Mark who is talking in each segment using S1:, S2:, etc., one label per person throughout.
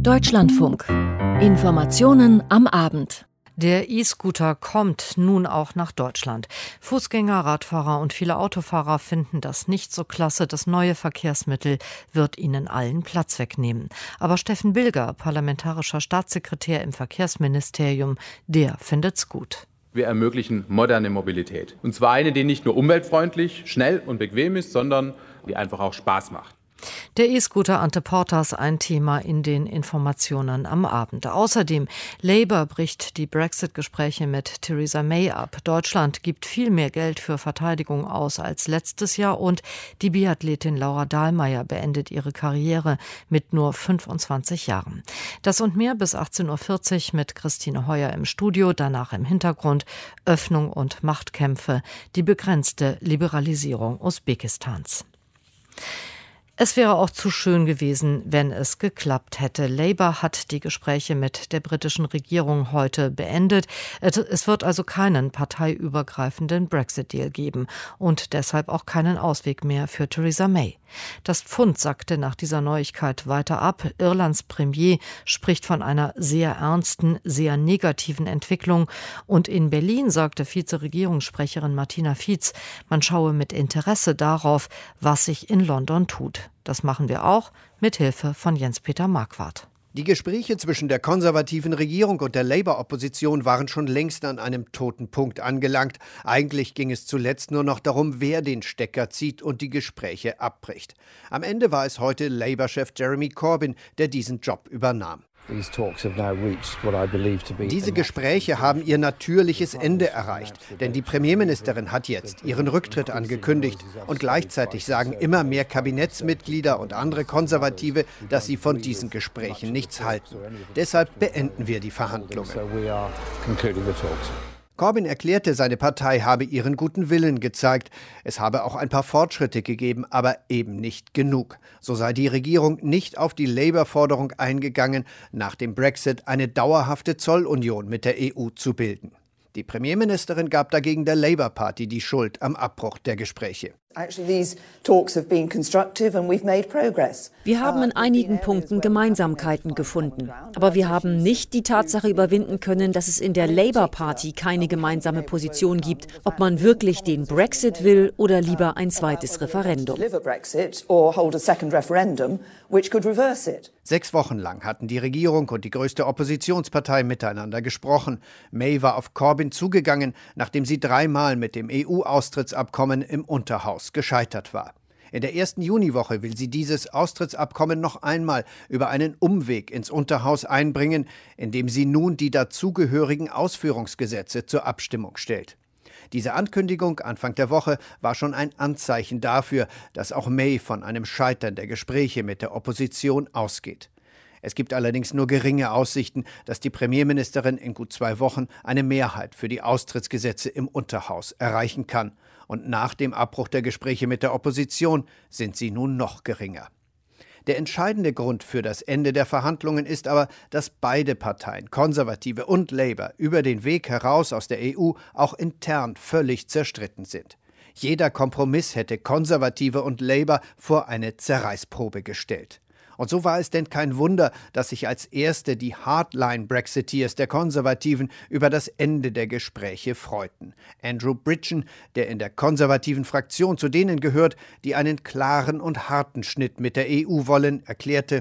S1: Deutschlandfunk. Informationen am Abend.
S2: Der E-Scooter kommt nun auch nach Deutschland. Fußgänger, Radfahrer und viele Autofahrer finden das nicht so klasse. Das neue Verkehrsmittel wird ihnen allen Platz wegnehmen. Aber Steffen Bilger, parlamentarischer Staatssekretär im Verkehrsministerium, der findet's gut.
S3: Wir ermöglichen moderne Mobilität. Und zwar eine, die nicht nur umweltfreundlich, schnell und bequem ist, sondern die einfach auch Spaß macht.
S2: Der E-Scooter Ante Portas, ein Thema in den Informationen am Abend. Außerdem, Labour bricht die Brexit-Gespräche mit Theresa May ab. Deutschland gibt viel mehr Geld für Verteidigung aus als letztes Jahr und die Biathletin Laura Dahlmeier beendet ihre Karriere mit nur 25 Jahren. Das und mehr bis 18.40 Uhr mit Christine Heuer im Studio, danach im Hintergrund Öffnung und Machtkämpfe, die begrenzte Liberalisierung Usbekistans. Es wäre auch zu schön gewesen, wenn es geklappt hätte. Labour hat die Gespräche mit der britischen Regierung heute beendet. Es wird also keinen parteiübergreifenden Brexit-Deal geben und deshalb auch keinen Ausweg mehr für Theresa May. Das Pfund sackte nach dieser Neuigkeit weiter ab. Irlands Premier spricht von einer sehr ernsten, sehr negativen Entwicklung. Und in Berlin sagte Vizeregierungssprecherin Martina Fietz, man schaue mit Interesse darauf, was sich in London tut. Das machen wir auch mit Hilfe von Jens-Peter Marquardt.
S4: Die Gespräche zwischen der konservativen Regierung und der Labour-Opposition waren schon längst an einem toten Punkt angelangt. Eigentlich ging es zuletzt nur noch darum, wer den Stecker zieht und die Gespräche abbricht. Am Ende war es heute Labour-Chef Jeremy Corbyn, der diesen Job übernahm. Diese Gespräche haben ihr natürliches Ende erreicht, denn die Premierministerin hat jetzt ihren Rücktritt angekündigt und gleichzeitig sagen immer mehr Kabinettsmitglieder und andere Konservative, dass sie von diesen Gesprächen nichts halten. Deshalb beenden wir die Verhandlungen. Corbyn erklärte, seine Partei habe ihren guten Willen gezeigt. Es habe auch ein paar Fortschritte gegeben, aber eben nicht genug. So sei die Regierung nicht auf die Labour-Forderung eingegangen, nach dem Brexit eine dauerhafte Zollunion mit der EU zu bilden. Die Premierministerin gab dagegen der Labour Party die Schuld am Abbruch der Gespräche.
S1: Wir haben in einigen Punkten Gemeinsamkeiten gefunden. Aber wir haben nicht die Tatsache überwinden können, dass es in der Labour Party keine gemeinsame Position gibt, ob man wirklich den Brexit will oder lieber ein zweites Referendum.
S4: 6 Wochen lang hatten die Regierung und die größte Oppositionspartei miteinander gesprochen. May war auf Corbyn zugegangen, nachdem sie 3-mal mit dem EU-Austrittsabkommen im Unterhaus gescheitert war. In der ersten Juniwoche will sie dieses Austrittsabkommen noch einmal über einen Umweg ins Unterhaus einbringen, indem sie nun die dazugehörigen Ausführungsgesetze zur Abstimmung stellt. Diese Ankündigung Anfang der Woche war schon ein Anzeichen dafür, dass auch May von einem Scheitern der Gespräche mit der Opposition ausgeht. Es gibt allerdings nur geringe Aussichten, dass die Premierministerin in gut 2 Wochen eine Mehrheit für die Austrittsgesetze im Unterhaus erreichen kann. Und nach dem Abbruch der Gespräche mit der Opposition sind sie nun noch geringer. Der entscheidende Grund für das Ende der Verhandlungen ist aber, dass beide Parteien, Konservative und Labour, über den Weg heraus aus der EU auch intern völlig zerstritten sind. Jeder Kompromiss hätte Konservative und Labour vor eine Zerreißprobe gestellt. Und so war es denn kein Wunder, dass sich als erste die Hardline-Brexiteers der Konservativen über das Ende der Gespräche freuten. Andrew Bridgen, der in der konservativen Fraktion zu denen gehört, die einen klaren und harten Schnitt mit der EU wollen, erklärte: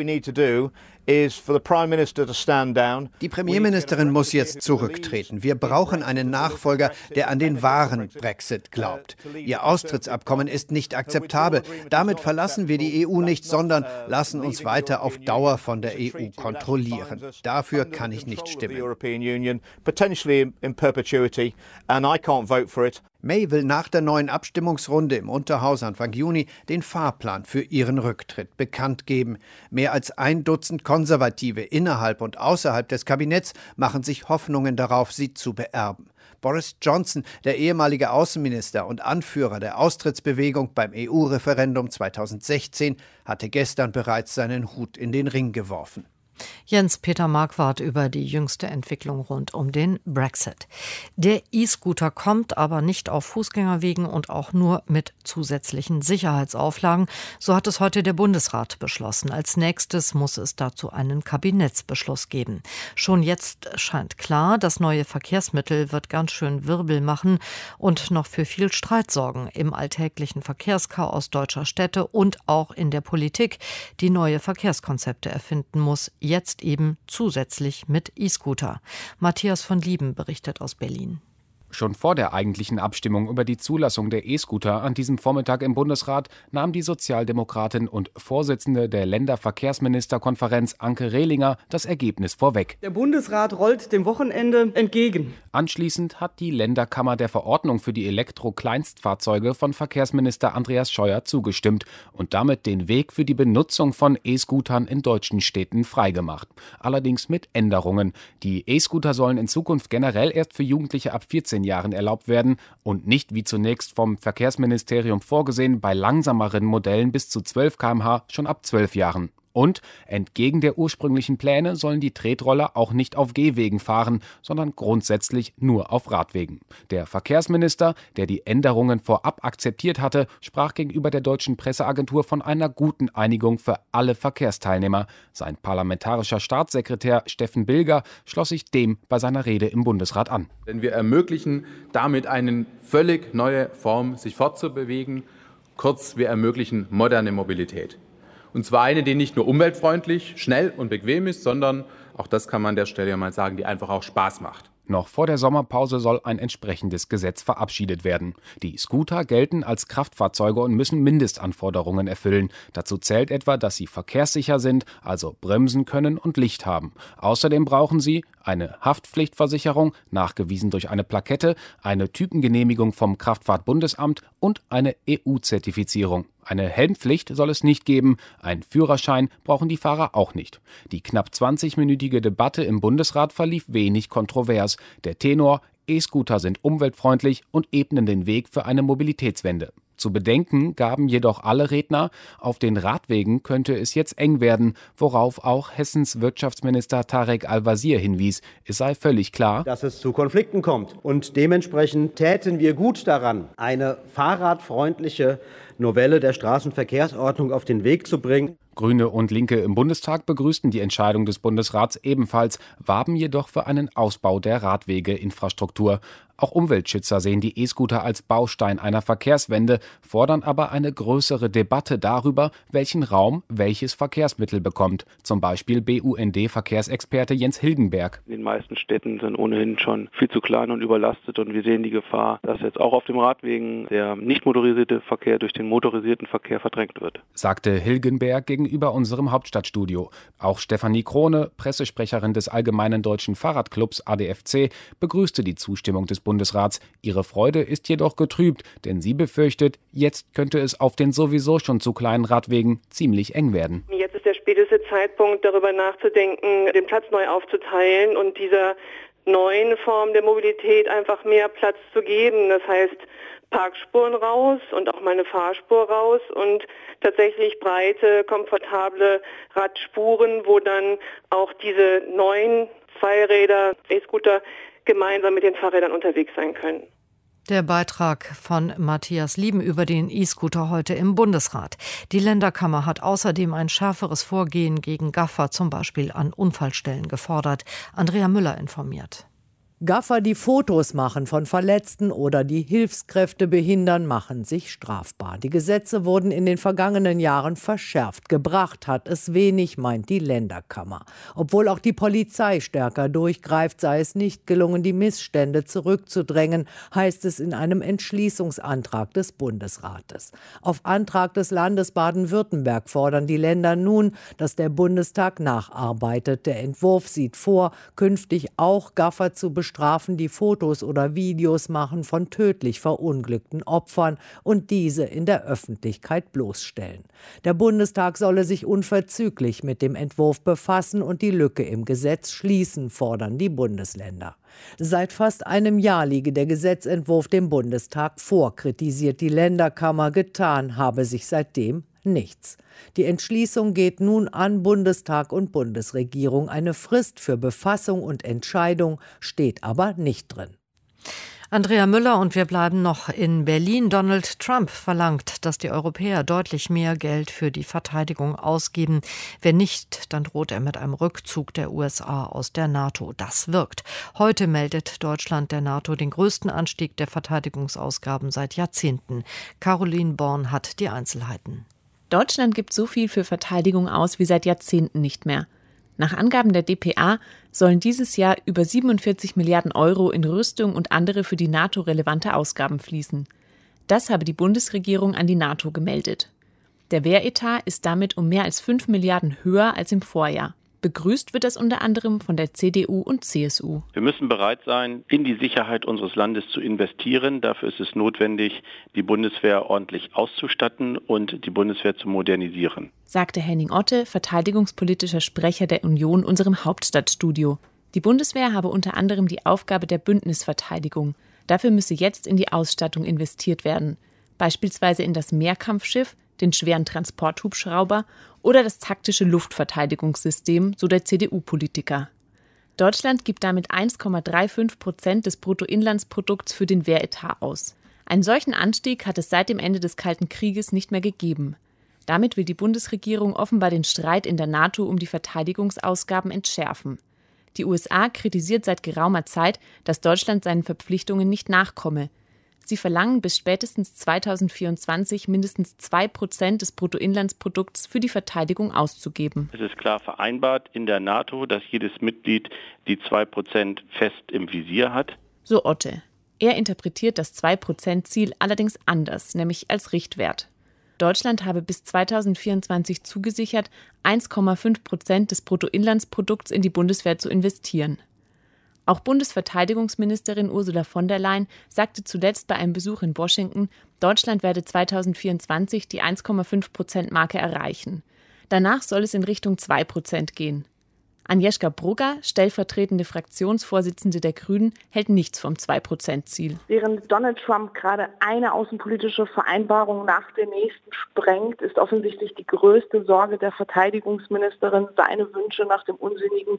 S4: Die Premierministerin muss jetzt zurücktreten. Wir brauchen einen Nachfolger, der an den wahren Brexit glaubt. Ihr Austrittsabkommen ist nicht akzeptabel. Damit verlassen wir die EU nicht, sondern lassen uns weiter auf Dauer von der EU kontrollieren. Dafür kann ich nicht stimmen. May will nach der neuen Abstimmungsrunde im Unterhaus Anfang Juni den Fahrplan für ihren Rücktritt bekannt geben. Mehr als 1 Dutzend Konservative innerhalb und außerhalb des Kabinetts machen sich Hoffnungen darauf, sie zu beerben. Boris Johnson, der ehemalige Außenminister und Anführer der Austrittsbewegung beim EU-Referendum 2016, hatte gestern bereits seinen Hut in den Ring geworfen.
S2: Jens-Peter Marquardt über die jüngste Entwicklung rund um den Brexit. Der E-Scooter kommt aber nicht auf Fußgängerwegen und auch nur mit zusätzlichen Sicherheitsauflagen. So hat es heute der Bundesrat beschlossen. Als nächstes muss es dazu einen Kabinettsbeschluss geben. Schon jetzt scheint klar, das neue Verkehrsmittel wird ganz schön Wirbel machen und noch für viel Streit sorgen im alltäglichen Verkehrschaos deutscher Städte und auch in der Politik, die neue Verkehrskonzepte erfinden muss. Jetzt eben zusätzlich mit E-Scooter. Matthias von Lieben berichtet aus Berlin.
S5: Schon vor der eigentlichen Abstimmung über die Zulassung der E-Scooter an diesem Vormittag im Bundesrat nahm die Sozialdemokratin und Vorsitzende der Länderverkehrsministerkonferenz Anke Rehlinger das Ergebnis vorweg.
S6: Der Bundesrat rollt dem Wochenende entgegen.
S5: Anschließend hat die Länderkammer der Verordnung für die Elektro-Kleinstfahrzeuge von Verkehrsminister Andreas Scheuer zugestimmt und damit den Weg für die Benutzung von E-Scootern in deutschen Städten freigemacht. Allerdings mit Änderungen. Die E-Scooter sollen in Zukunft generell erst für Jugendliche ab 14 Jahren erlaubt werden und nicht wie zunächst vom Verkehrsministerium vorgesehen bei langsameren Modellen bis zu 12 km/h schon ab 12 Jahren. Und entgegen der ursprünglichen Pläne sollen die Tretroller auch nicht auf Gehwegen fahren, sondern grundsätzlich nur auf Radwegen. Der Verkehrsminister, der die Änderungen vorab akzeptiert hatte, sprach gegenüber der deutschen Presseagentur von einer guten Einigung für alle Verkehrsteilnehmer. Sein parlamentarischer Staatssekretär Steffen Bilger schloss sich dem bei seiner Rede im Bundesrat an.
S3: Denn wir ermöglichen damit eine völlig neue Form, sich fortzubewegen. Kurz, wir ermöglichen moderne Mobilität. Und zwar eine, die nicht nur umweltfreundlich, schnell und bequem ist, sondern, auch das kann man an der Stelle ja mal sagen, die einfach auch Spaß macht.
S5: Noch vor der Sommerpause soll ein entsprechendes Gesetz verabschiedet werden. Die Scooter gelten als Kraftfahrzeuge und müssen Mindestanforderungen erfüllen. Dazu zählt etwa, dass sie verkehrssicher sind, also bremsen können und Licht haben. Außerdem brauchen sie eine Haftpflichtversicherung, nachgewiesen durch eine Plakette, eine Typengenehmigung vom Kraftfahrtbundesamt und eine EU-Zertifizierung. Eine Helmpflicht soll es nicht geben, einen Führerschein brauchen die Fahrer auch nicht. Die knapp 20-minütige Debatte im Bundesrat verlief wenig kontrovers. Der Tenor: E-Scooter sind umweltfreundlich und ebnen den Weg für eine Mobilitätswende. Zu bedenken gaben jedoch alle Redner, auf den Radwegen könnte es jetzt eng werden, worauf auch Hessens Wirtschaftsminister Tarek Al-Wazir hinwies. Es sei völlig klar,
S7: dass es zu Konflikten kommt. Und dementsprechend täten wir gut daran, eine fahrradfreundliche Novelle der Straßenverkehrsordnung auf den Weg zu bringen.
S5: Grüne und Linke im Bundestag begrüßten die Entscheidung des Bundesrats ebenfalls, warben jedoch für einen Ausbau der Radwegeinfrastruktur. Auch Umweltschützer sehen die E-Scooter als Baustein einer Verkehrswende, fordern aber eine größere Debatte darüber, welchen Raum welches Verkehrsmittel bekommt. Zum Beispiel BUND-Verkehrsexperte Jens Hilgenberg.
S8: In den meisten Städten sind ohnehin schon viel zu klein und überlastet und wir sehen die Gefahr, dass jetzt auch auf dem Radwegen der nicht motorisierte Verkehr durch den motorisierten Verkehr verdrängt wird,
S5: sagte Hilgenberg gegenüber unserem Hauptstadtstudio. Auch Stefanie Krone, Pressesprecherin des Allgemeinen Deutschen Fahrradclubs ADFC, begrüßte die Zustimmung des Bundesrats. Ihre Freude ist jedoch getrübt, denn sie befürchtet, jetzt könnte es auf den sowieso schon zu kleinen Radwegen ziemlich eng werden.
S9: Jetzt ist der späteste Zeitpunkt, darüber nachzudenken, den Platz neu aufzuteilen und dieser neuen Form der Mobilität einfach mehr Platz zu geben. Das heißt, Parkspuren raus und auch mal eine Fahrspur raus und tatsächlich breite, komfortable Radspuren, wo dann auch diese neuen Zweiräder, E-Scooter, gemeinsam mit den Fahrrädern unterwegs sein können.
S2: Der Beitrag von Matthias Lieben über den E-Scooter heute im Bundesrat. Die Länderkammer hat außerdem ein schärferes Vorgehen gegen Gaffer, zum Beispiel an Unfallstellen, gefordert. Andrea Müller informiert.
S10: Gaffer, die Fotos machen von Verletzten oder die Hilfskräfte behindern, machen sich strafbar. Die Gesetze wurden in den vergangenen Jahren verschärft. Gebracht hat es wenig, meint die Länderkammer. Obwohl auch die Polizei stärker durchgreift, sei es nicht gelungen, die Missstände zurückzudrängen, heißt es in einem Entschließungsantrag des Bundesrates. Auf Antrag des Landes Baden-Württemberg fordern die Länder nun, dass der Bundestag nacharbeitet. Der Entwurf sieht vor, künftig auch Gaffer zu bestrafen, die Fotos oder Videos machen von tödlich verunglückten Opfern und diese in der Öffentlichkeit bloßstellen. Der Bundestag solle sich unverzüglich mit dem Entwurf befassen und die Lücke im Gesetz schließen, fordern die Bundesländer. Seit fast einem Jahr liege der Gesetzentwurf dem Bundestag vor, kritisiert die Länderkammer. Getan habe sich seitdem nichts. Die Entschließung geht nun an Bundestag und Bundesregierung. Eine Frist für Befassung und Entscheidung steht aber nicht drin.
S2: Andrea Müller und wir bleiben noch in Berlin. Donald Trump verlangt, dass die Europäer deutlich mehr Geld für die Verteidigung ausgeben. Wenn nicht, dann droht er mit einem Rückzug der USA aus der NATO. Das wirkt. Heute meldet Deutschland der NATO den größten Anstieg der Verteidigungsausgaben seit Jahrzehnten. Caroline Born hat die Einzelheiten.
S11: Deutschland gibt so viel für Verteidigung aus wie seit Jahrzehnten nicht mehr. Nach Angaben der dpa sollen dieses Jahr über 47 Milliarden Euro in Rüstung und andere für die NATO relevante Ausgaben fließen. Das habe die Bundesregierung an die NATO gemeldet. Der Wehretat ist damit um mehr als 5 Milliarden höher als im Vorjahr. Begrüßt wird das unter anderem von der CDU und CSU.
S8: Wir müssen bereit sein, in die Sicherheit unseres Landes zu investieren. Dafür ist es notwendig, die Bundeswehr ordentlich auszustatten und die Bundeswehr zu modernisieren,
S11: sagte Henning Otte, verteidigungspolitischer Sprecher der Union, unserem Hauptstadtstudio. Die Bundeswehr habe unter anderem die Aufgabe der Bündnisverteidigung. Dafür müsse jetzt in die Ausstattung investiert werden. Beispielsweise in das Mehrkampfschiff, den schweren Transporthubschrauber oder das taktische Luftverteidigungssystem, so der CDU-Politiker. Deutschland gibt damit 1,35% des Bruttoinlandsprodukts für den Wehretat aus. Einen solchen Anstieg hat es seit dem Ende des Kalten Krieges nicht mehr gegeben. Damit will die Bundesregierung offenbar den Streit in der NATO um die Verteidigungsausgaben entschärfen. Die USA kritisiert seit geraumer Zeit, dass Deutschland seinen Verpflichtungen nicht nachkomme. Sie verlangen bis spätestens 2024 mindestens 2% des Bruttoinlandsprodukts für die Verteidigung auszugeben.
S8: Es ist klar vereinbart in der NATO, dass jedes Mitglied die 2% fest im Visier hat.
S11: So Otte. Er interpretiert das 2%-Ziel allerdings anders, nämlich als Richtwert. Deutschland habe bis 2024 zugesichert, 1,5% des Bruttoinlandsprodukts in die Bundeswehr zu investieren. Auch Bundesverteidigungsministerin Ursula von der Leyen sagte zuletzt bei einem Besuch in Washington, Deutschland werde 2024 die 1,5%-Marke erreichen. Danach soll es in Richtung 2% gehen. Agnieszka Brugger, stellvertretende Fraktionsvorsitzende der Grünen, hält nichts vom 2%-Ziel.
S12: Während Donald Trump gerade eine außenpolitische Vereinbarung nach der nächsten sprengt, ist offensichtlich die größte Sorge der Verteidigungsministerin, seine Wünsche nach dem unsinnigen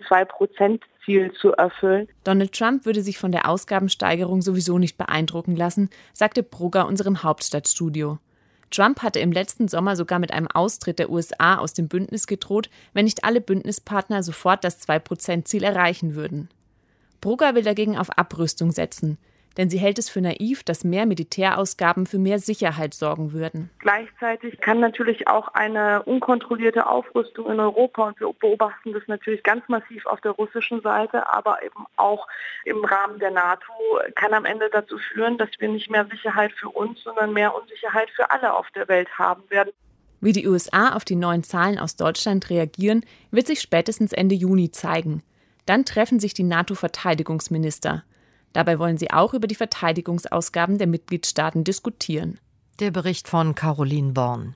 S12: 2%-Ziel zu erfüllen.
S11: Donald Trump würde sich von der Ausgabensteigerung sowieso nicht beeindrucken lassen, sagte Brugger unserem Hauptstadtstudio. Trump hatte im letzten Sommer sogar mit einem Austritt der USA aus dem Bündnis gedroht, wenn nicht alle Bündnispartner sofort das 2%-Ziel erreichen würden. Brugger will dagegen auf Abrüstung setzen, denn sie hält es für naiv, dass mehr Militärausgaben für mehr Sicherheit sorgen würden.
S12: Gleichzeitig kann natürlich auch eine unkontrollierte Aufrüstung in Europa, und wir beobachten das natürlich ganz massiv auf der russischen Seite, aber eben auch im Rahmen der NATO, kann am Ende dazu führen, dass wir nicht mehr Sicherheit für uns, sondern mehr Unsicherheit für alle auf der Welt haben werden.
S11: Wie die USA auf die neuen Zahlen aus Deutschland reagieren, wird sich spätestens Ende Juni zeigen. Dann treffen sich die NATO-Verteidigungsminister. Dabei wollen sie auch über die Verteidigungsausgaben der Mitgliedstaaten diskutieren.
S2: Der Bericht von Caroline Born.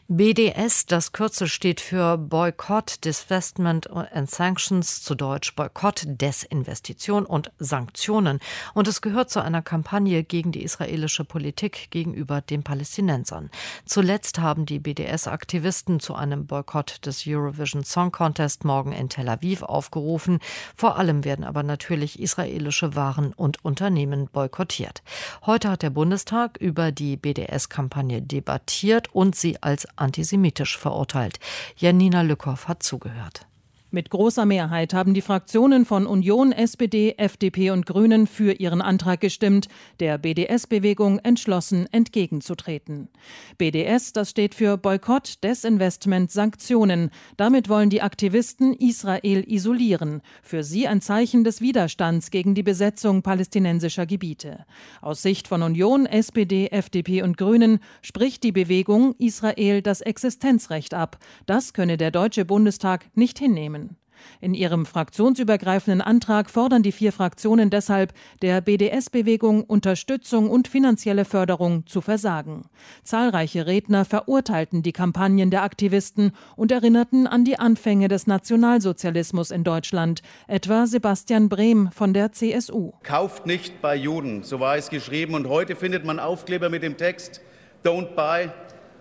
S2: BDS, das Kürzel steht für Boycott, Divestment and Sanctions, zu Deutsch Boykott, Desinvestition und Sanktionen. Und es gehört zu einer Kampagne gegen die israelische Politik gegenüber den Palästinensern. Zuletzt haben die BDS-Aktivisten zu einem Boykott des Eurovision Song Contest morgen in Tel Aviv aufgerufen. Vor allem werden aber natürlich israelische Waren und Unternehmen boykottiert. Heute hat der Bundestag über die BDS-Kampagne debattiert und sie als antisemitisch verurteilt. Janina Lückhoff hat zugehört.
S13: Mit großer Mehrheit haben die Fraktionen von Union, SPD, FDP und Grünen für ihren Antrag gestimmt, der BDS-Bewegung entschlossen entgegenzutreten. BDS, das steht für Boykott, Desinvestment, Sanktionen. Damit wollen die Aktivisten Israel isolieren. Für sie ein Zeichen des Widerstands gegen die Besetzung palästinensischer Gebiete. Aus Sicht von Union, SPD, FDP und Grünen spricht die Bewegung Israel das Existenzrecht ab. Das könne der Deutsche Bundestag nicht hinnehmen. In ihrem fraktionsübergreifenden Antrag fordern die 4 Fraktionen deshalb, der BDS-Bewegung Unterstützung und finanzielle Förderung zu versagen. Zahlreiche Redner verurteilten die Kampagnen der Aktivisten und erinnerten an die Anfänge des Nationalsozialismus in Deutschland, etwa Sebastian Brehm von der CSU.
S14: Kauft nicht bei Juden, so war es geschrieben, und heute findet man Aufkleber mit dem Text Don't buy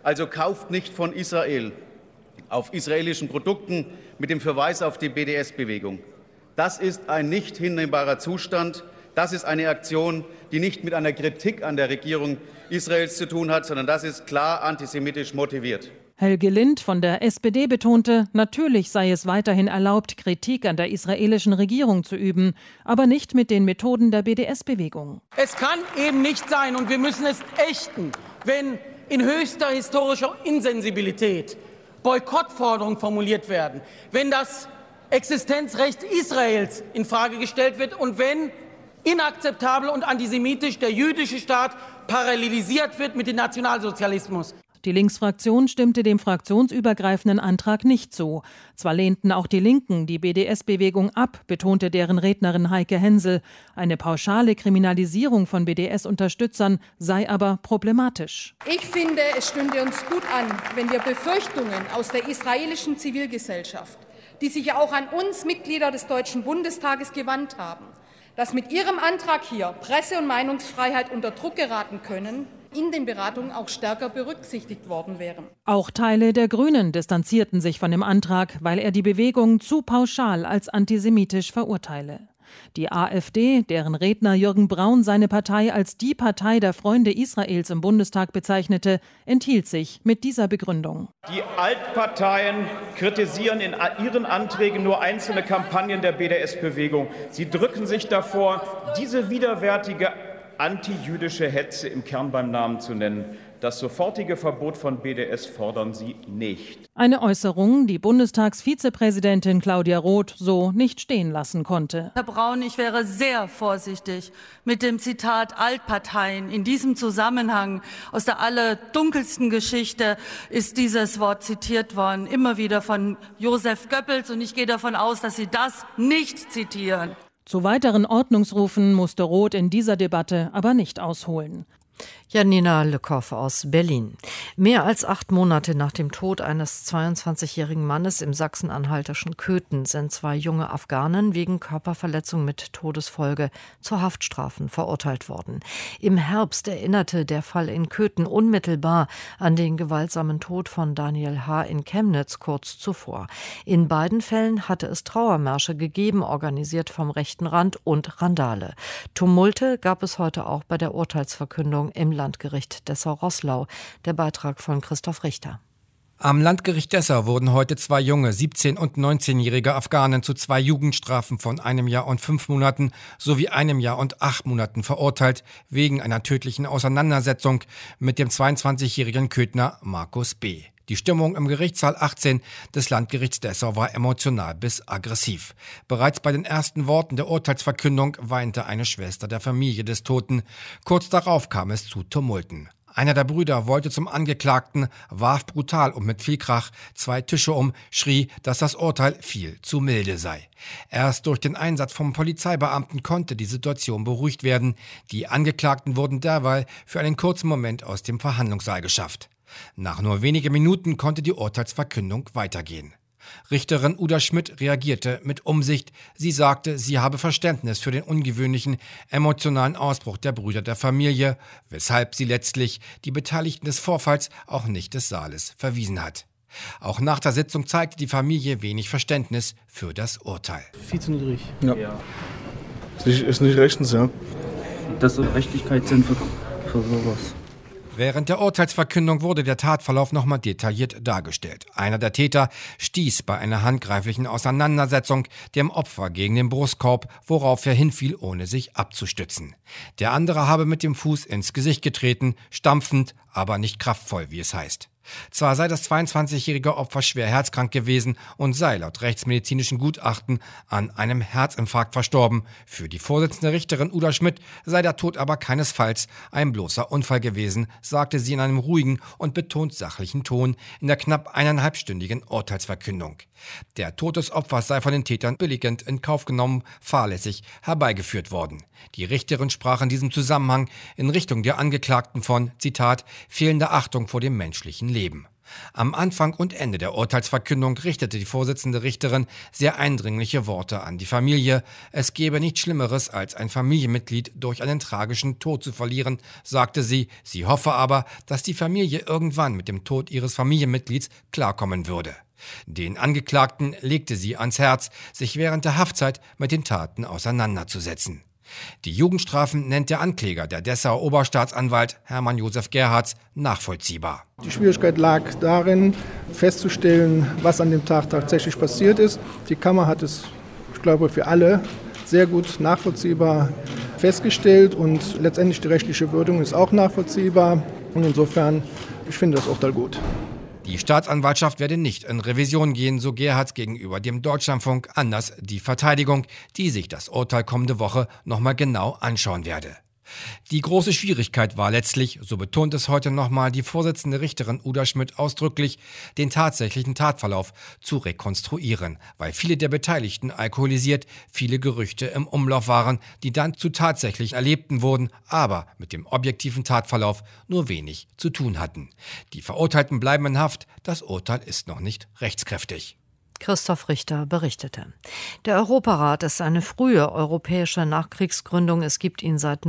S14: Also kauft nicht von Israel auf israelischen Produkten mit dem Verweis auf die BDS-Bewegung. Das ist ein nicht hinnehmbarer Zustand. Das ist eine Aktion, die nicht mit einer Kritik an der Regierung Israels zu tun hat, sondern das ist klar antisemitisch motiviert.
S13: Helge Lind von der SPD betonte, natürlich sei es weiterhin erlaubt, Kritik an der israelischen Regierung zu üben, aber nicht mit den Methoden der BDS-Bewegung.
S15: Es kann eben nicht sein, und wir müssen es ächten, wenn in höchster historischer Insensibilität Boykottforderungen formuliert werden, wenn das Existenzrecht Israels infrage gestellt wird und wenn inakzeptabel und antisemitisch der jüdische Staat parallelisiert wird mit dem Nationalsozialismus.
S13: Die Linksfraktion stimmte dem fraktionsübergreifenden Antrag nicht zu. Zwar lehnten auch die Linken die BDS-Bewegung ab, betonte deren Rednerin Heike Hensel. Eine pauschale Kriminalisierung von BDS-Unterstützern sei aber problematisch.
S16: Ich finde, es stünde uns gut an, wenn wir Befürchtungen aus der israelischen Zivilgesellschaft, die sich ja auch an uns Mitglieder des Deutschen Bundestages gewandt haben, dass mit ihrem Antrag hier Presse- und Meinungsfreiheit unter Druck geraten können, in den Beratungen auch stärker berücksichtigt worden wären.
S13: Auch Teile der Grünen distanzierten sich von dem Antrag, weil er die Bewegung zu pauschal als antisemitisch verurteile. Die AfD, deren Redner Jürgen Braun seine Partei als die Partei der Freunde Israels im Bundestag bezeichnete, enthielt sich mit dieser Begründung.
S17: Die Altparteien kritisieren in ihren Anträgen nur einzelne Kampagnen der BDS-Bewegung. Sie drücken sich davor, diese widerwärtige antijüdische Hetze im Kern beim Namen zu nennen. Das sofortige Verbot von BDS fordern sie nicht.
S13: Eine Äußerung, die Bundestagsvizepräsidentin Claudia Roth so nicht stehen lassen konnte.
S18: Herr Braun, ich wäre sehr vorsichtig mit dem Zitat Altparteien. In diesem Zusammenhang aus der allerdunkelsten Geschichte ist dieses Wort zitiert worden, immer wieder von Josef Goebbels. Und ich gehe davon aus, dass Sie das nicht zitieren.
S13: Zu weiteren Ordnungsrufen musste Roth in dieser Debatte aber nicht ausholen.
S2: Janina Lückhoff aus Berlin. Mehr als 8 Monate nach dem Tod eines 22-jährigen Mannes im sachsen-anhaltischen Köthen sind 2 junge Afghanen wegen Körperverletzung mit Todesfolge zu Haftstrafen verurteilt worden. Im Herbst erinnerte der Fall in Köthen unmittelbar an den gewaltsamen Tod von Daniel H. in Chemnitz kurz zuvor. In beiden Fällen hatte es Trauermärsche gegeben, organisiert vom rechten Rand und Randale. Tumulte gab es heute auch bei der Urteilsverkündung im Landgericht Dessau-Roßlau. Der Beitrag von Christoph Richter.
S19: Am Landgericht Dessau wurden heute 2 junge 17- und 19-jährige Afghanen zu 2 Jugendstrafen von 1 Jahr und 5 Monaten sowie 1 Jahr und 8 Monaten verurteilt, wegen einer tödlichen Auseinandersetzung mit dem 22-jährigen Köthner Markus B. Die Stimmung im Gerichtssaal 18 des Landgerichts Dessau war emotional bis aggressiv. Bereits bei den ersten Worten der Urteilsverkündung weinte eine Schwester der Familie des Toten. Kurz darauf kam es zu Tumulten. Einer der Brüder wollte zum Angeklagten, warf brutal und mit viel Krach 2 Tische um, schrie, dass das Urteil viel zu milde sei. Erst durch den Einsatz von Polizeibeamten konnte die Situation beruhigt werden. Die Angeklagten wurden derweil für einen kurzen Moment aus dem Verhandlungssaal geschafft. Nach nur wenigen Minuten konnte die Urteilsverkündung weitergehen. Richterin Uda Schmidt reagierte mit Umsicht. Sie sagte, sie habe Verständnis für den ungewöhnlichen, emotionalen Ausbruch der Brüder der Familie, weshalb sie letztlich die Beteiligten des Vorfalls auch nicht des Saales verwiesen hat. Auch nach der Sitzung zeigte die Familie wenig Verständnis für das Urteil.
S20: Viel zu niedrig.
S21: Ja. Ist nicht rechtens, ja.
S20: Das soll Rechtigkeit sein für sowas.
S19: Während der Urteilsverkündung wurde der Tatverlauf nochmal detailliert dargestellt. Einer der Täter stieß bei einer handgreiflichen Auseinandersetzung dem Opfer gegen den Brustkorb, worauf er hinfiel, ohne sich abzustützen. Der andere habe mit dem Fuß ins Gesicht getreten, stampfend, aber nicht kraftvoll, wie es heißt. Zwar sei das 22-jährige Opfer schwer herzkrank gewesen und sei laut rechtsmedizinischen Gutachten an einem Herzinfarkt verstorben. Für die Vorsitzende Richterin Uda Schmidt sei der Tod aber keinesfalls ein bloßer Unfall gewesen, sagte sie in einem ruhigen und betont sachlichen Ton in der knapp 1,5-stündigen Urteilsverkündung. Der Tod des Opfers sei von den Tätern billigend in Kauf genommen, fahrlässig herbeigeführt worden. Die Richterin sprach in diesem Zusammenhang in Richtung der Angeklagten von, Zitat, fehlender Achtung vor dem menschlichen Leben. Am Anfang und Ende der Urteilsverkündung richtete die Vorsitzende Richterin sehr eindringliche Worte an die Familie. Es gäbe nichts Schlimmeres, als ein Familienmitglied durch einen tragischen Tod zu verlieren, sagte sie. Sie hoffe aber, dass die Familie irgendwann mit dem Tod ihres Familienmitglieds klarkommen würde. Den Angeklagten legte sie ans Herz, sich während der Haftzeit mit den Taten auseinanderzusetzen. Die Jugendstrafen nennt der Ankläger, der Dessauer Oberstaatsanwalt Hermann Josef Gerhards, nachvollziehbar.
S21: Die Schwierigkeit lag darin, festzustellen, was an dem Tag tatsächlich passiert ist. Die Kammer hat es, ich glaube, für alle sehr gut nachvollziehbar festgestellt und letztendlich die rechtliche Würdigung ist auch nachvollziehbar. Und insofern, ich finde das Urteil gut.
S19: Die Staatsanwaltschaft werde nicht in Revision gehen, so Gerhards gegenüber dem Deutschlandfunk, anders die Verteidigung, die sich das Urteil kommende Woche nochmal genau anschauen werde. Die große Schwierigkeit war letztlich, so betont es heute nochmal die Vorsitzende Richterin Uda Schmidt ausdrücklich, den tatsächlichen Tatverlauf zu rekonstruieren, weil viele der Beteiligten alkoholisiert, viele Gerüchte im Umlauf waren, die dann zu tatsächlich Erlebten wurden, aber mit dem objektiven Tatverlauf nur wenig zu tun hatten. Die Verurteilten bleiben in Haft, das Urteil ist noch nicht rechtskräftig.
S2: Christoph Richter berichtete. Der Europarat ist eine frühe europäische Nachkriegsgründung. Es gibt ihn seit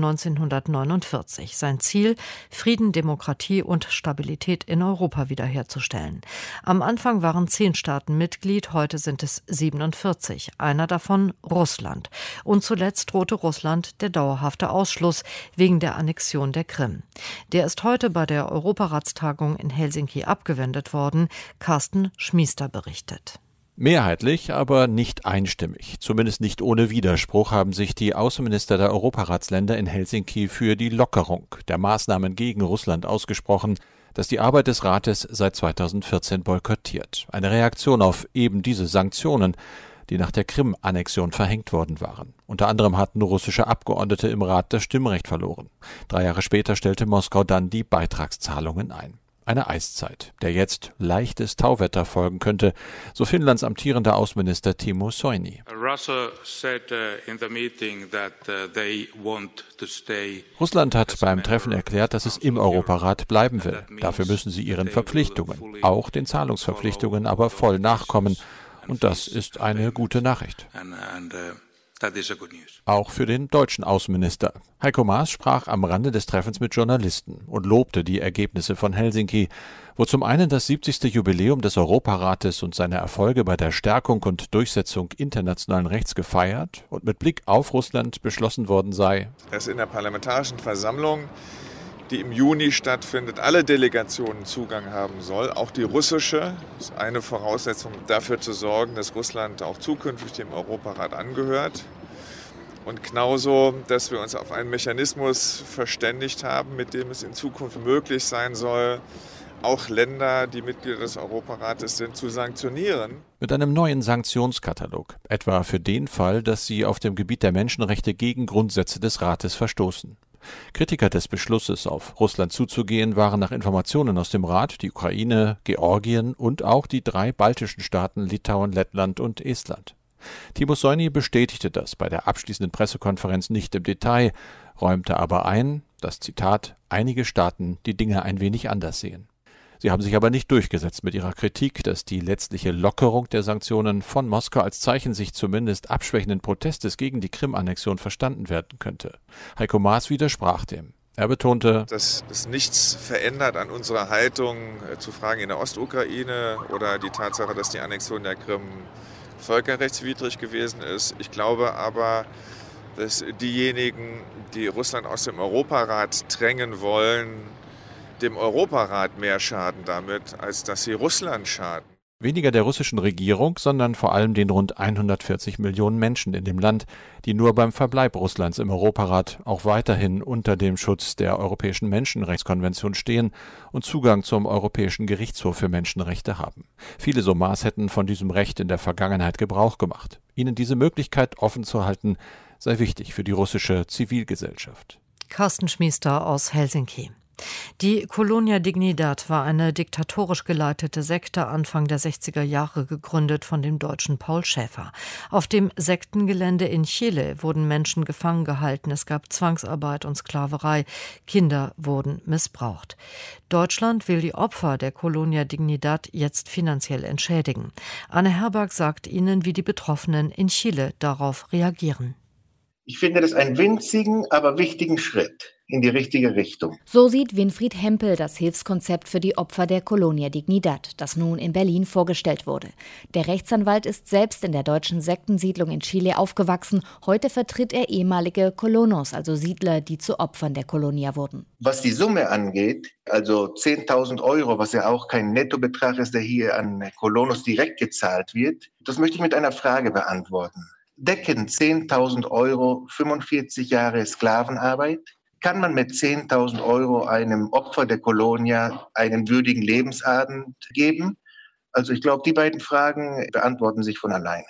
S2: 1949. Sein Ziel, Frieden, Demokratie und Stabilität in Europa wiederherzustellen. Am Anfang waren 10 Staaten Mitglied, heute sind es 47. Einer davon Russland. Und zuletzt drohte Russland der dauerhafte Ausschluss wegen der Annexion der Krim. Der ist heute bei der Europaratstagung in Helsinki abgewendet worden. Carsten Schmiester berichtet.
S1: Mehrheitlich, aber nicht einstimmig. Zumindest nicht ohne Widerspruch haben sich die Außenminister der Europaratsländer in Helsinki für die Lockerung der Maßnahmen gegen Russland ausgesprochen, das die Arbeit des Rates seit 2014 boykottiert. Eine Reaktion auf eben diese Sanktionen, die nach der Krim-Annexion verhängt worden waren. Unter anderem hatten russische Abgeordnete im Rat das Stimmrecht verloren. 3 Jahre später stellte Moskau dann die Beitragszahlungen ein. Eine Eiszeit, der jetzt leichtes Tauwetter folgen könnte, so Finnlands amtierender Außenminister Timo Soini. Russland hat beim Treffen erklärt, dass es im Europarat bleiben will. Dafür müssen sie ihren Verpflichtungen, auch den Zahlungsverpflichtungen, aber voll nachkommen. Und das ist eine gute Nachricht. Auch für den deutschen Außenminister. Heiko Maas sprach am Rande des Treffens mit Journalisten und lobte die Ergebnisse von Helsinki, wo zum einen das 70. Jubiläum des Europarates und seine Erfolge bei der Stärkung und Durchsetzung internationalen Rechts gefeiert und mit Blick auf Russland beschlossen worden sei,
S22: dass in der Parlamentarischen Versammlung, die im Juni stattfindet, alle Delegationen Zugang haben soll, auch die russische. Das ist eine Voraussetzung, dafür zu sorgen, dass Russland auch zukünftig dem Europarat angehört. Und genauso, dass wir uns auf einen Mechanismus verständigt haben, mit dem es in Zukunft möglich sein soll, auch Länder, die Mitglieder des Europarates sind, zu sanktionieren.
S1: Mit einem neuen Sanktionskatalog, etwa für den Fall, dass sie auf dem Gebiet der Menschenrechte gegen Grundsätze des Rates verstoßen. Kritiker des Beschlusses, auf Russland zuzugehen, waren nach Informationen aus dem Rat die Ukraine, Georgien und auch die 3 baltischen Staaten Litauen, Lettland und Estland. Timo Soini bestätigte das bei der abschließenden Pressekonferenz nicht im Detail, räumte aber ein, dass, Zitat, einige Staaten die Dinge ein wenig anders sehen. Sie haben sich aber nicht durchgesetzt mit ihrer Kritik, dass die letztliche Lockerung der Sanktionen von Moskau als Zeichen sich zumindest abschwächenden Protestes gegen die Krim-Annexion verstanden werden könnte. Heiko Maas widersprach dem. Er betonte,
S22: dass es nichts verändert an unserer Haltung zu Fragen in der Ostukraine oder die Tatsache, dass die Annexion der Krim völkerrechtswidrig gewesen ist. Ich glaube aber, dass diejenigen, die Russland aus dem Europarat drängen wollen, dem Europarat mehr schaden damit, als dass sie Russland schaden.
S1: Weniger der russischen Regierung, sondern vor allem den rund 140 Millionen Menschen in dem Land, die nur beim Verbleib Russlands im Europarat auch weiterhin unter dem Schutz der Europäischen Menschenrechtskonvention stehen und Zugang zum Europäischen Gerichtshof für Menschenrechte haben. Viele, so Maas, hätten von diesem Recht in der Vergangenheit Gebrauch gemacht. Ihnen diese Möglichkeit offen zu halten, sei wichtig für die russische Zivilgesellschaft.
S2: Carsten Schmiester aus Helsinki. Die Colonia Dignidad war eine diktatorisch geleitete Sekte Anfang der 60er Jahre, gegründet von dem Deutschen Paul Schäfer. Auf dem Sektengelände in Chile wurden Menschen gefangen gehalten, es gab Zwangsarbeit und Sklaverei, Kinder wurden missbraucht. Deutschland will die Opfer der Colonia Dignidad jetzt finanziell entschädigen. Anne Herberg sagt Ihnen, wie die Betroffenen in Chile darauf reagieren.
S4: Ich finde das einen winzigen, aber wichtigen Schritt in die richtige Richtung.
S6: So sieht Winfried Hempel das Hilfskonzept für die Opfer der Colonia Dignidad, das nun in Berlin vorgestellt wurde. Der Rechtsanwalt ist selbst in der deutschen Sektensiedlung in Chile aufgewachsen. Heute vertritt er ehemalige Colonos, also Siedler, die zu Opfern der Colonia wurden.
S4: Was die Summe angeht, also 10.000 €, was ja auch kein Nettobetrag ist, der hier an Colonos direkt gezahlt wird, das möchte ich mit einer Frage beantworten. Decken 10.000 € 45 Jahre Sklavenarbeit? Kann man mit 10.000 € einem Opfer der Colonia einen würdigen Lebensabend geben? Also ich glaube, die beiden Fragen beantworten sich von alleine.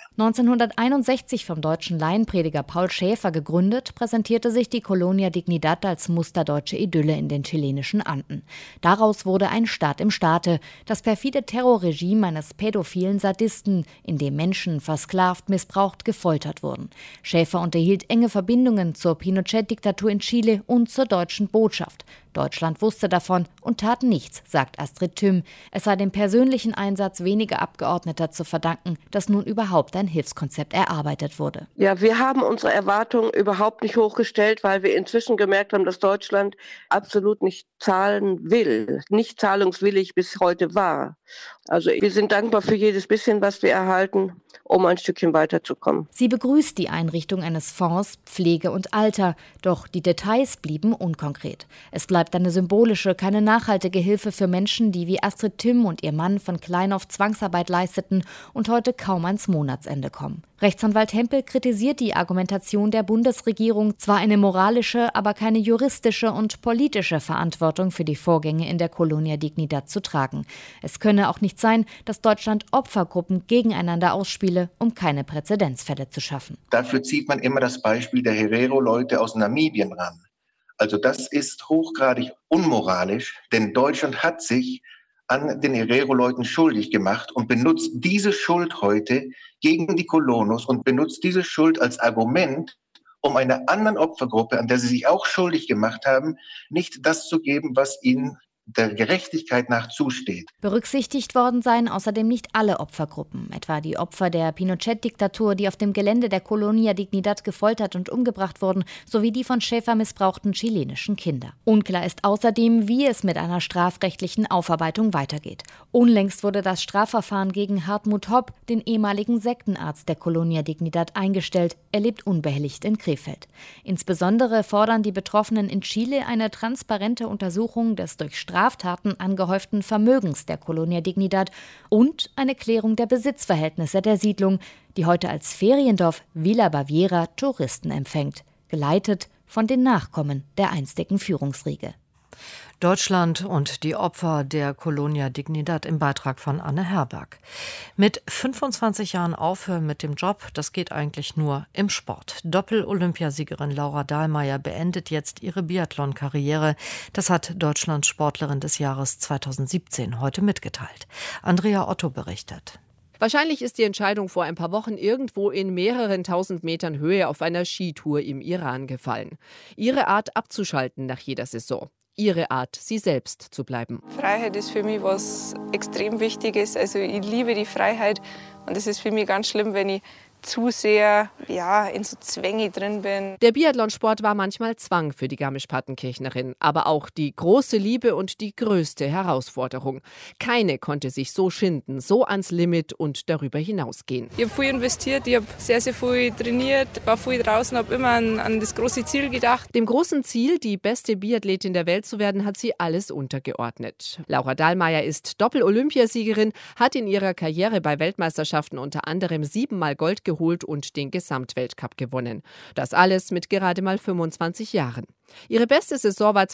S6: 1961 vom deutschen Laienprediger Paul Schäfer gegründet, präsentierte sich die Colonia Dignidad als musterdeutsche Idylle in den chilenischen Anden. Daraus wurde ein Staat im Staate, das perfide Terrorregime eines pädophilen Sadisten, in dem Menschen versklavt, missbraucht, gefoltert wurden. Schäfer unterhielt enge Verbindungen zur Pinochet-Diktatur in Chile und zur deutschen Botschaft. Deutschland wusste davon und tat nichts, sagt Astrid Thüm. Es sei dem persönlichen Einsatz weniger Abgeordneter zu verdanken, dass nun überhaupt ein Hilfskonzept erarbeitet wurde.
S23: Ja, wir haben unsere Erwartungen überhaupt nicht hochgestellt, weil wir inzwischen gemerkt haben, dass Deutschland absolut nicht zahlen will, nicht zahlungswillig bis heute war. Also wir sind dankbar für jedes bisschen, was wir erhalten, um ein Stückchen weiterzukommen.
S6: Sie begrüßt die Einrichtung eines Fonds Pflege und Alter, doch die Details blieben unkonkret. Es bleibt eine symbolische, keine nachhaltige Hilfe für Menschen, die wie Astrid Thüm und ihr Mann von klein auf Zwangsarbeit leisteten und heute kaum ans Monatsende kommen. Rechtsanwalt Hempel kritisiert die Argumentation der Bundesregierung, zwar eine moralische, aber keine juristische und politische Verantwortung für die Vorgänge in der Colonia Dignidad zu tragen. Es könne auch nicht sein, dass Deutschland Opfergruppen gegeneinander ausspiele, um keine Präzedenzfälle zu schaffen.
S4: Dafür zieht man immer das Beispiel der Herero-Leute aus Namibien ran. Also das ist hochgradig unmoralisch, denn Deutschland hat sich an den Herero-Leuten schuldig gemacht und benutzt diese Schuld heute gegen die Colonos und benutzt diese Schuld als Argument, um einer anderen Opfergruppe, an der sie sich auch schuldig gemacht haben, nicht das zu geben, was ihnen der Gerechtigkeit nach zusteht.
S6: Berücksichtigt worden seien außerdem nicht alle Opfergruppen, etwa die Opfer der Pinochet-Diktatur, die auf dem Gelände der Colonia Dignidad gefoltert und umgebracht wurden, sowie die von Schäfer missbrauchten chilenischen Kinder. Unklar ist außerdem, wie es mit einer strafrechtlichen Aufarbeitung weitergeht. Unlängst wurde das Strafverfahren gegen Hartmut Hopp, den ehemaligen Sektenarzt der Colonia Dignidad, eingestellt. Er lebt unbehelligt in Krefeld. Insbesondere fordern die Betroffenen in Chile eine transparente Untersuchung des durch Straftaten angehäuften Vermögens der Colonia Dignidad und eine Klärung der Besitzverhältnisse der Siedlung, die heute als Feriendorf Villa Baviera Touristen empfängt, geleitet von den Nachkommen der einstigen Führungsriege.
S2: Deutschland und die Opfer der Colonia Dignidad im Beitrag von Anne Herberg. Mit 25 Jahren aufhören mit dem Job, das geht eigentlich nur im Sport. Doppel-Olympiasiegerin Laura Dahlmeier beendet jetzt ihre Biathlon-Karriere. Das hat Deutschlands Sportlerin des Jahres 2017 heute mitgeteilt. Andrea Otto berichtet.
S24: Wahrscheinlich ist die Entscheidung vor ein paar Wochen irgendwo in mehreren tausend Metern Höhe auf einer Skitour im Iran gefallen. Ihre Art abzuschalten nach jeder Saison. Ihre Art, sie selbst zu bleiben.
S25: Freiheit ist für mich was extrem Wichtiges. Also ich liebe die Freiheit und es ist für mich ganz schlimm, wenn ich zu sehr in so Zwänge drin bin.
S24: Der Biathlonsport war manchmal Zwang für die Garmisch-Partenkirchnerin, aber auch die große Liebe und die größte Herausforderung. Keine konnte sich so schinden, so ans Limit und darüber hinausgehen.
S25: Ich habe viel investiert, ich habe sehr, sehr viel trainiert, war viel draußen, habe immer an das große Ziel gedacht.
S24: Dem großen Ziel, die beste Biathletin der Welt zu werden, hat sie alles untergeordnet. Laura Dahlmeier ist Doppel-Olympiasiegerin, hat in ihrer Karriere bei Weltmeisterschaften unter anderem 7-mal Gold geholt und den Gesamtweltcup gewonnen. Das alles mit gerade mal 25 Jahren. Ihre beste Saison war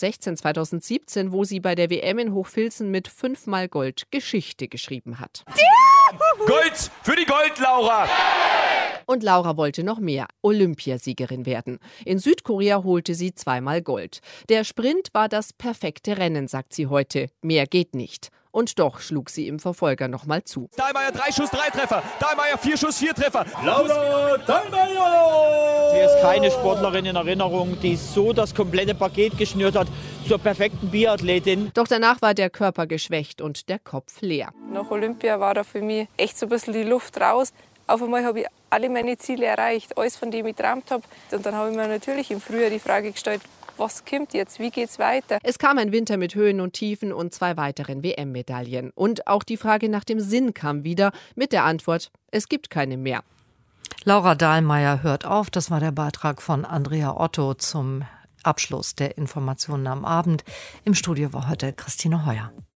S24: 2016/2017, wo sie bei der WM in Hochfilzen mit 5-mal Gold Geschichte geschrieben hat.
S26: Gold für die Gold, Laura!
S24: Und Laura wollte noch mehr, Olympiasiegerin werden. In Südkorea holte sie 2-mal Gold. Der Sprint war das perfekte Rennen, sagt sie heute. Mehr geht nicht. Und doch schlug sie im Verfolger nochmal zu.
S3: Dahlmeier 3 Schuss, 3 Treffer. Dahlmeier 4 Schuss, 4 Treffer. Laura Dahlmeier!
S5: Mir ist keine Sportlerin in Erinnerung, die so das komplette Paket geschnürt hat zur perfekten Biathletin.
S24: Doch danach war der Körper geschwächt und der Kopf leer.
S25: Nach Olympia war da für mich echt so ein bisschen die Luft raus. Auf einmal habe ich alle meine Ziele erreicht, alles, von dem ich geträumt habe. Und dann habe ich mir natürlich im Frühjahr die Frage gestellt, was kommt jetzt? Wie geht's weiter?
S24: Es kam ein Winter mit Höhen und Tiefen und 2 weiteren WM-Medaillen. Und auch die Frage nach dem Sinn kam wieder mit der Antwort, es gibt keine mehr.
S2: Laura Dahlmeier hört auf. Das war der Beitrag von Andrea Otto zum Abschluss der Informationen am Abend. Im Studio war heute Christine Heuer.